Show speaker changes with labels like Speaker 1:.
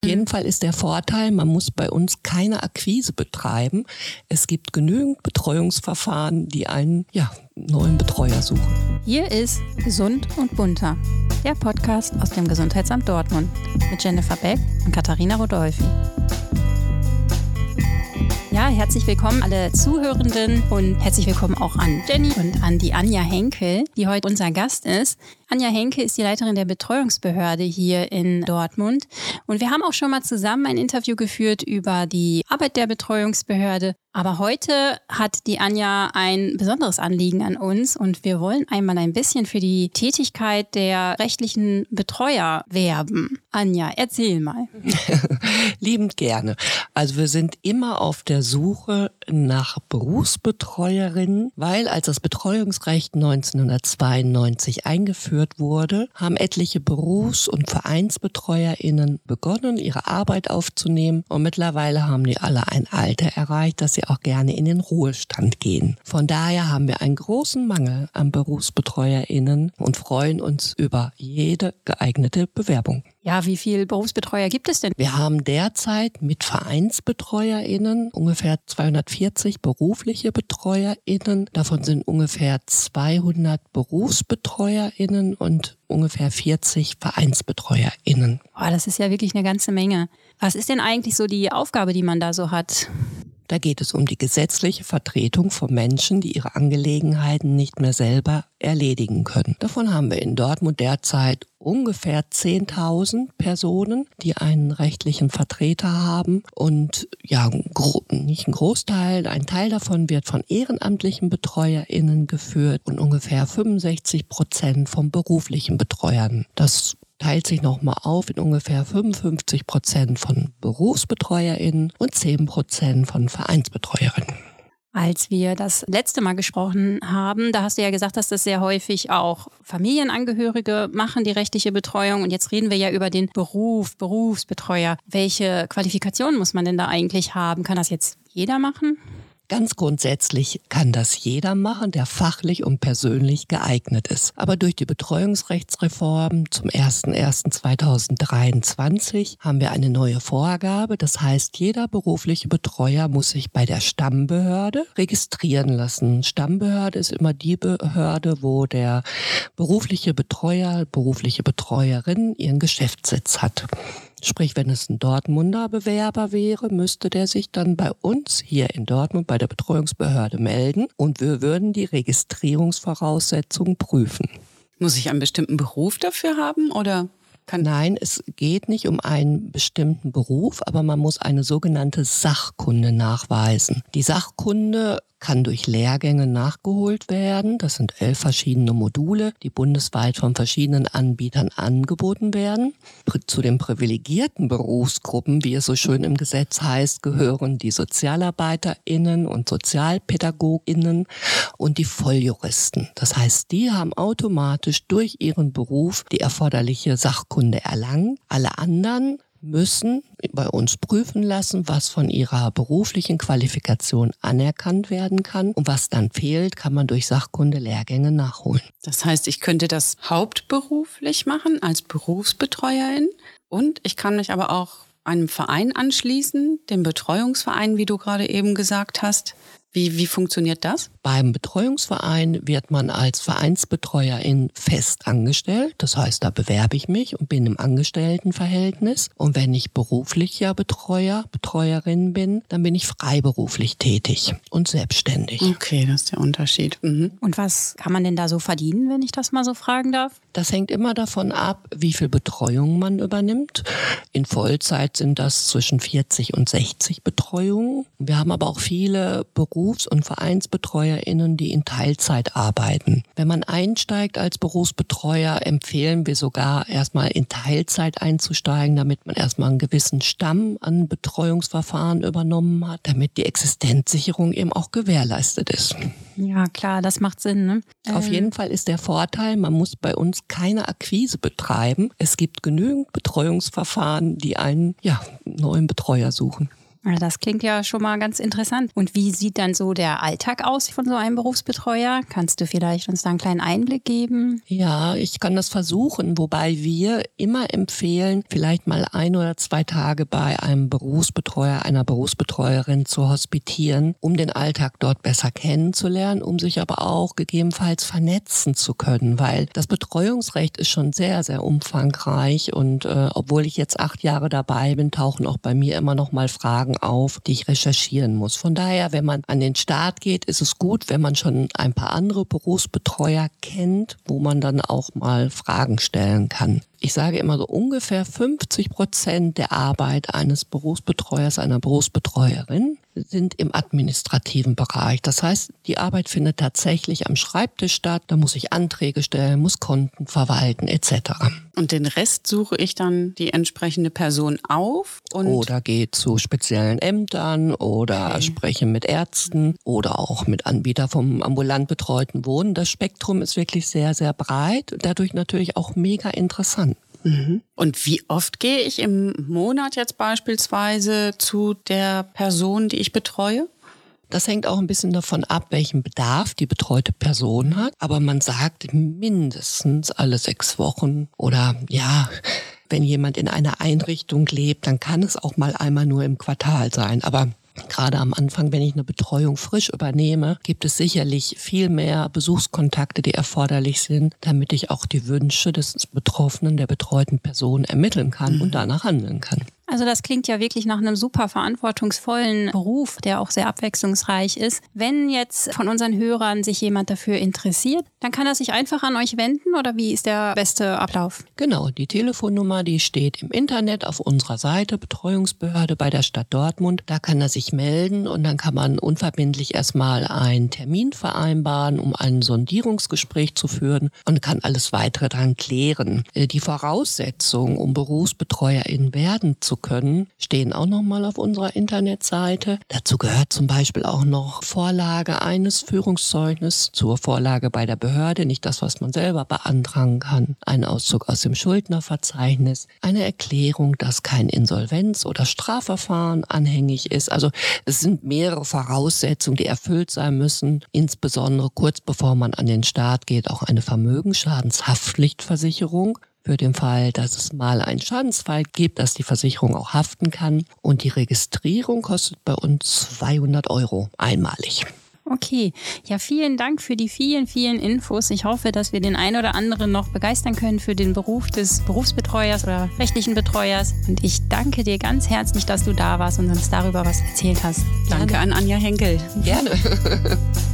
Speaker 1: Auf jeden Fall ist der Vorteil, man muss bei uns keine Akquise betreiben. Es gibt genügend Betreuungsverfahren, die einen neuen Betreuer suchen.
Speaker 2: Hier ist Gesund und Bunter, der Podcast aus dem Gesundheitsamt Dortmund mit Jennifer Beck und Katharina Rodolphi. Ja, herzlich willkommen alle Zuhörenden und herzlich willkommen auch an Jenny und an die Anja Henkel, die heute unser Gast ist. Anja Henkel ist die Leiterin der Betreuungsbehörde hier in Dortmund und wir haben auch schon mal zusammen ein Interview geführt über die Arbeit der Betreuungsbehörde. Aber heute hat die Anja ein besonderes Anliegen an uns und wir wollen einmal ein bisschen für die Tätigkeit der rechtlichen Betreuer werben. Anja, erzähl mal.
Speaker 1: Liebend gerne. Also wir sind immer auf der Suche nach Berufsbetreuerinnen, weil als das Betreuungsrecht 1992 eingeführt wurde, haben etliche Berufs- und VereinsbetreuerInnen begonnen, ihre Arbeit aufzunehmen und mittlerweile haben die alle ein Alter erreicht, dass sie auch gerne in den Ruhestand gehen. Von daher haben wir einen großen Mangel an BerufsbetreuerInnen und freuen uns über jede geeignete Bewerbung.
Speaker 2: Ja, wie viele Berufsbetreuer gibt es denn?
Speaker 1: Wir haben derzeit mit VereinsbetreuerInnen ungefähr 240 berufliche BetreuerInnen. Davon sind ungefähr 200 BerufsbetreuerInnen und ungefähr 40 VereinsbetreuerInnen.
Speaker 2: Boah, das ist ja wirklich eine ganze Menge. Was ist denn eigentlich so die Aufgabe, die man da so hat?
Speaker 1: Da geht es um die gesetzliche Vertretung von Menschen, die ihre Angelegenheiten nicht mehr selber erledigen können. Davon haben wir in Dortmund derzeit ungefähr 10.000 Personen, die einen rechtlichen Vertreter haben. Und nicht ein Großteil, ein Teil davon wird von ehrenamtlichen BetreuerInnen geführt und ungefähr 65% von beruflichen Betreuern. Das teilt sich nochmal auf in ungefähr 55% von BerufsbetreuerInnen und 10% von Vereinsbetreuerinnen.
Speaker 2: Als wir das letzte Mal gesprochen haben, da hast du ja gesagt, dass das sehr häufig auch Familienangehörige machen, die rechtliche Betreuung. Und jetzt reden wir ja über den Berufsbetreuer. Welche Qualifikationen muss man denn da eigentlich haben? Kann das jetzt jeder machen?
Speaker 1: Ganz grundsätzlich kann das jeder machen, der fachlich und persönlich geeignet ist. Aber durch die Betreuungsrechtsreform zum 01.01.2023 haben wir eine neue Vorgabe. Das heißt, jeder berufliche Betreuer muss sich bei der Stammbehörde registrieren lassen. Stammbehörde ist immer die Behörde, wo der berufliche Betreuer, berufliche Betreuerin ihren Geschäftssitz hat. Sprich, wenn es ein Dortmunder Bewerber wäre, müsste der sich dann bei uns hier in Dortmund bei der Betreuungsbehörde melden und wir würden die Registrierungsvoraussetzungen prüfen.
Speaker 3: Muss ich einen bestimmten Beruf dafür haben oder?
Speaker 1: Nein, es geht nicht um einen bestimmten Beruf, aber man muss eine sogenannte Sachkunde nachweisen. Die Sachkunde kann durch Lehrgänge nachgeholt werden. Das sind 11 verschiedene Module, die bundesweit von verschiedenen Anbietern angeboten werden. Zu den privilegierten Berufsgruppen, wie es so schön im Gesetz heißt, gehören die SozialarbeiterInnen und SozialpädagogInnen und die Volljuristen. Das heißt, die haben automatisch durch ihren Beruf die erforderliche Sachkunde erlangt. Alle anderen müssen bei uns prüfen lassen, was von ihrer beruflichen Qualifikation anerkannt werden kann. Und was dann fehlt, kann man durch Sachkunde-Lehrgänge nachholen.
Speaker 3: Das heißt, ich könnte das hauptberuflich machen als Berufsbetreuerin und ich kann mich aber auch einem Verein anschließen, dem Betreuungsverein, wie du gerade eben gesagt hast. Wie funktioniert das?
Speaker 1: Beim Betreuungsverein wird man als Vereinsbetreuerin fest angestellt. Das heißt, da bewerbe ich mich und bin im Angestelltenverhältnis. Und wenn ich beruflicher Betreuerin bin, dann bin ich freiberuflich tätig und selbstständig.
Speaker 3: Okay, das ist der Unterschied. Mhm.
Speaker 2: Und was kann man denn da so verdienen, wenn ich das mal so fragen darf?
Speaker 1: Das hängt immer davon ab, wie viel Betreuung man übernimmt. In Vollzeit sind das zwischen 40 und 60 Betreuungen. Wir haben aber auch viele Berufs- und VereinsbetreuerInnen, die in Teilzeit arbeiten. Wenn man einsteigt als Berufsbetreuer, empfehlen wir sogar erstmal in Teilzeit einzusteigen, damit man erstmal einen gewissen Stamm an Betreuungsverfahren übernommen hat, damit die Existenzsicherung eben auch gewährleistet ist.
Speaker 2: Ja, klar, das macht Sinn, ne?
Speaker 1: Auf jeden Fall ist der Vorteil, man muss bei uns keine Akquise betreiben. Es gibt genügend Betreuungsverfahren, die einen neuen Betreuer suchen.
Speaker 2: Also das klingt ja schon mal ganz interessant. Und wie sieht dann so der Alltag aus von so einem Berufsbetreuer? Kannst du vielleicht uns da einen kleinen Einblick geben?
Speaker 1: Ja, ich kann das versuchen, wobei wir immer empfehlen, vielleicht mal 1 oder 2 Tage bei einem Berufsbetreuer, einer Berufsbetreuerin zu hospitieren, um den Alltag dort besser kennenzulernen, um sich aber auch gegebenenfalls vernetzen zu können, weil das Betreuungsrecht ist schon sehr, sehr umfangreich und obwohl ich jetzt 8 Jahre dabei bin, tauchen auch bei mir immer noch mal Fragen auf, die ich recherchieren muss. Von daher, wenn man an den Start geht, ist es gut, wenn man schon ein paar andere Berufsbetreuer kennt, wo man dann auch mal Fragen stellen kann. Ich sage immer so ungefähr 50% der Arbeit eines Berufsbetreuers, einer Berufsbetreuerin sind im administrativen Bereich. Das heißt, die Arbeit findet tatsächlich am Schreibtisch statt. Da muss ich Anträge stellen, muss Konten verwalten etc.
Speaker 3: Und den Rest suche ich dann die entsprechende Person auf?
Speaker 1: Oder gehe zu speziellen Ämtern oder spreche mit Ärzten oder auch mit Anbietern vom ambulant betreuten Wohnen. Das Spektrum ist wirklich sehr, sehr breit, dadurch natürlich auch mega interessant.
Speaker 3: Und wie oft gehe ich im Monat jetzt beispielsweise zu der Person, die ich betreue?
Speaker 1: Das hängt auch ein bisschen davon ab, welchen Bedarf die betreute Person hat. Aber man sagt mindestens alle 6 Wochen oder ja, wenn jemand in einer Einrichtung lebt, dann kann es auch mal einmal nur im Quartal sein. Aber gerade am Anfang, wenn ich eine Betreuung frisch übernehme, gibt es sicherlich viel mehr Besuchskontakte, die erforderlich sind, damit ich auch die Wünsche des Betroffenen, der betreuten Person ermitteln kann und danach handeln kann.
Speaker 2: Also das klingt ja wirklich nach einem super verantwortungsvollen Beruf, der auch sehr abwechslungsreich ist. Wenn jetzt von unseren Hörern sich jemand dafür interessiert, dann kann er sich einfach an euch wenden oder wie ist der beste Ablauf?
Speaker 1: Genau, die Telefonnummer, die steht im Internet auf unserer Seite, Betreuungsbehörde bei der Stadt Dortmund. Da kann er sich melden und dann kann man unverbindlich erstmal einen Termin vereinbaren, um ein Sondierungsgespräch zu führen und kann alles weitere dann klären. Die Voraussetzungen, um Berufsbetreuerin werden zu können, stehen auch nochmal auf unserer Internetseite. Dazu gehört zum Beispiel auch noch Vorlage eines Führungszeugnisses zur Vorlage bei der Behörde, nicht das, was man selber beantragen kann, ein Auszug aus dem Schuldnerverzeichnis, eine Erklärung, dass kein Insolvenz- oder Strafverfahren anhängig ist. Also es sind mehrere Voraussetzungen, die erfüllt sein müssen, insbesondere kurz bevor man an den Start geht, auch eine Vermögensschadenshaftpflichtversicherung. Für den Fall, dass es mal einen Schadensfall gibt, dass die Versicherung auch haften kann. Und die Registrierung kostet bei uns 200 € einmalig.
Speaker 2: Okay, ja, vielen Dank für die vielen, vielen Infos. Ich hoffe, dass wir den einen oder anderen noch begeistern können für den Beruf des Berufsbetreuers oder rechtlichen Betreuers. Und ich danke dir ganz herzlich, dass du da warst und uns darüber was erzählt hast.
Speaker 3: Danke an Anja Henkel.
Speaker 1: Gerne.